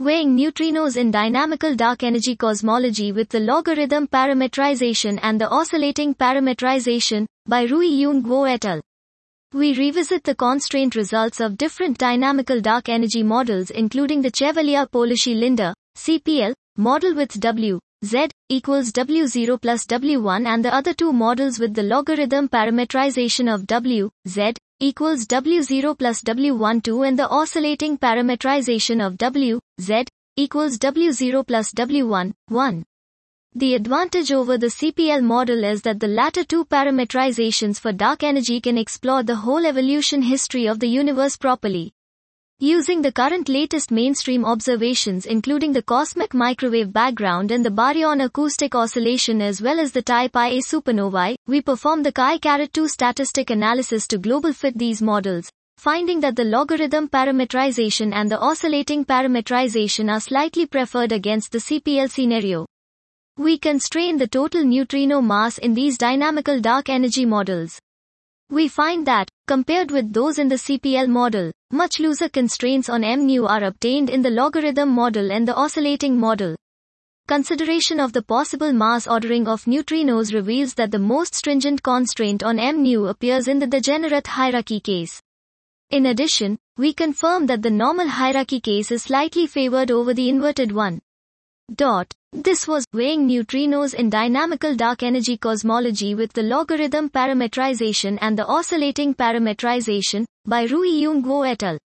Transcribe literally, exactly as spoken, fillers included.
Weighing neutrinos in dynamical dark energy cosmology with the logarithm parametrization and the oscillating parametrization, by Rui-Yung Guo et al. We revisit the constraint results of different dynamical dark energy models, including the Chevalier-Polosky-Linde, C P L, model with W, Z, equals W zero plus W one, and the other two models with the logarithm parametrization of W, Z, equals W zero plus W one two, and the oscillating parametrization of W, Z, equals W zero plus W one, one. The advantage over the C P L model is that the latter two parametrizations for dark energy can explore the whole evolution history of the universe properly. Using the current latest mainstream observations, including the cosmic microwave background and the baryon acoustic oscillation as well as the type Ia supernovae, we perform the chi two statistic analysis to global fit these models, finding that the logarithm parametrization and the oscillating parametrization are slightly preferred against the C P L scenario. We constrain the total neutrino mass in these dynamical dark energy models. We find that, compared with those in the C P L model, much looser constraints on mu are obtained in the logarithm model and the oscillating model. Consideration of the possible mass ordering of neutrinos reveals that the most stringent constraint on mu appears in the degenerate hierarchy case. In addition, we confirm that the normal hierarchy case is slightly favored over the inverted one. Dot. This was Weighing Neutrinos in Dynamical Dark Energy Cosmology with the Logarithm Parametrization and the Oscillating Parametrization, by Rui-Yung Guo et al.